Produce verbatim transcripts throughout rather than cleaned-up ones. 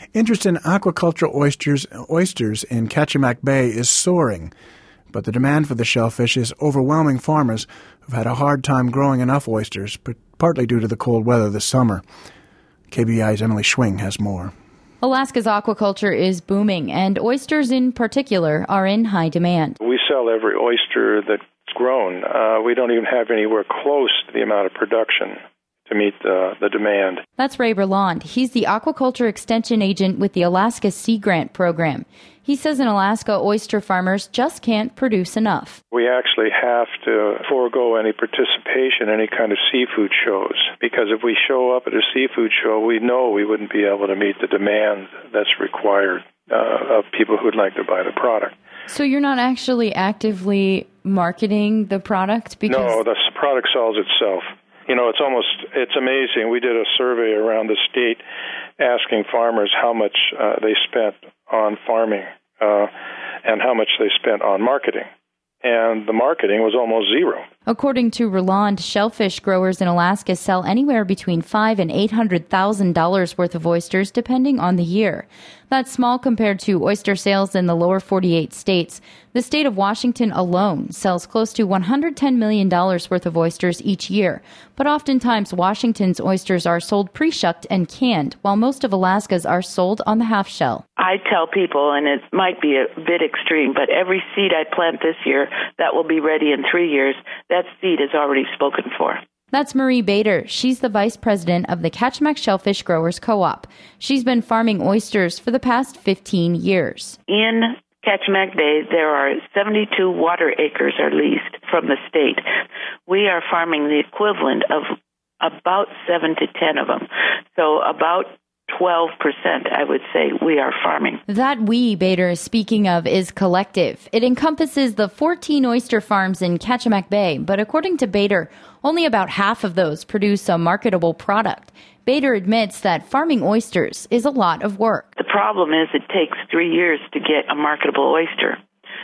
Interest in aquaculture oysters, oysters in Kachemak Bay is soaring, but the demand for the shellfish is overwhelming farmers who've had a hard time growing enough oysters, partly due to the cold weather this summer. K B I's Emily Schwing has more. Alaska's aquaculture is booming, and oysters in particular are in high demand. We sell every oyster that's grown. Uh, we don't even have anywhere close to the amount of production to meet the, the demand. That's Ray Berland. He's the aquaculture extension agent with the Alaska Sea Grant program. He says in Alaska, oyster farmers just can't produce enough. We actually have to forego any participation in any kind of seafood shows, because if we show up at a seafood show, we know we wouldn't be able to meet the demand that's required uh, of people who'd like to buy the product. So you're not actually actively marketing the product? Because No, the product sells itself. You know, it's almost, it's amazing. We did a survey around the state asking farmers how much uh, they spent on farming uh, and how much they spent on marketing. And the marketing was almost zero. According to Roland, shellfish growers in Alaska sell anywhere between five and eight hundred thousand dollars worth of oysters, depending on the year. That's small compared to oyster sales in the lower forty-eight states. The state of Washington alone sells close to one hundred ten million dollars worth of oysters each year. But oftentimes, Washington's oysters are sold pre-shucked and canned, while most of Alaska's are sold on the half shell. I tell people, and it might be a bit extreme, but every seed I plant this year that will be ready in three years, that seed is already spoken for. That's Marie Bader. She's the vice president of the Kachemak Shellfish Growers Co-op. She's been farming oysters for the past fifteen years. In Kachemak Bay, there are seventy-two water acres, or leased, from the state. We are farming the equivalent of about seven to ten of them. So about twelve percent, I would say, we are farming. That we Bader is speaking of is collective. It encompasses the fourteen oyster farms in Kachemak Bay, but according to Bader, only about half of those produce a marketable product. Bader admits that farming oysters is a lot of work. The problem is it takes three years to get a marketable oyster.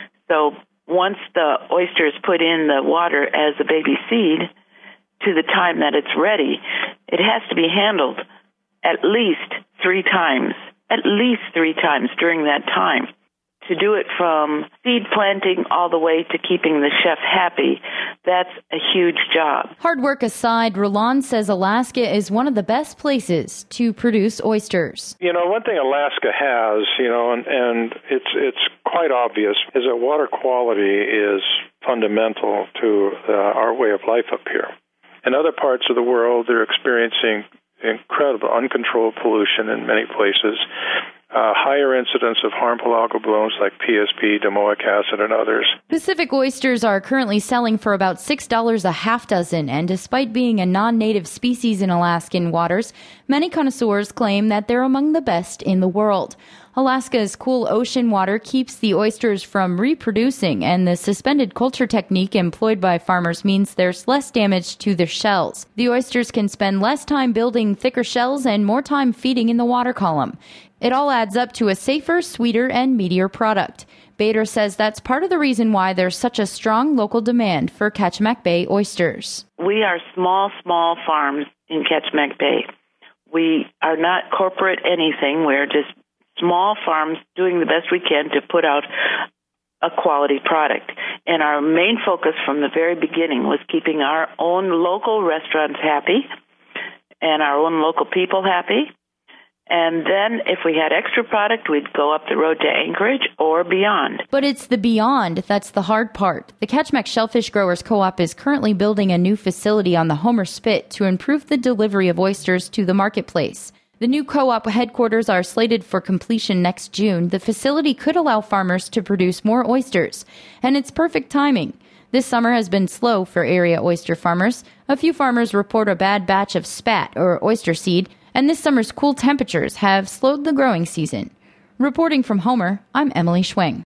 So once the oyster is put in the water as a baby seed, to the time that it's ready, it has to be handled at least three times, at least three times during that time. To do it from seed planting all the way to keeping the chef happy, that's a huge job. Hard work aside, Roland says Alaska is one of the best places to produce oysters. You know, one thing Alaska has, you know, and, and it's it's quite obvious, is that water quality is fundamental to uh, our way of life up here. In other parts of the world, they're experiencing incredible uncontrolled pollution in many places, uh, higher incidence of harmful algal blooms like P S P, domoic acid, and others. Pacific oysters are currently selling for about six dollars a half dozen, and despite being a non-native species in Alaskan waters, many connoisseurs claim that they're among the best in the world. Alaska's cool ocean water keeps the oysters from reproducing, and the suspended culture technique employed by farmers means there's less damage to their shells. The oysters can spend less time building thicker shells and more time feeding in the water column. It all adds up to a safer, sweeter, and meatier product. Bader says that's part of the reason why there's such a strong local demand for Kachemak Bay oysters. We are small, small farms in Kachemak Bay. We are not corporate anything. We're just small farms doing the best we can to put out a quality product. And our main focus from the very beginning was keeping our own local restaurants happy and our own local people happy. And then if we had extra product, we'd go up the road to Anchorage or beyond. But it's the beyond that's the hard part. The Kachemak Shellfish Growers Co-op is currently building a new facility on the Homer Spit to improve the delivery of oysters to the marketplace. The new co-op headquarters are slated for completion next June. The facility could allow farmers to produce more oysters, and it's perfect timing. This summer has been slow for area oyster farmers. A few farmers report a bad batch of spat, or oyster seed, and this summer's cool temperatures have slowed the growing season. Reporting from Homer, I'm Emily Schwing.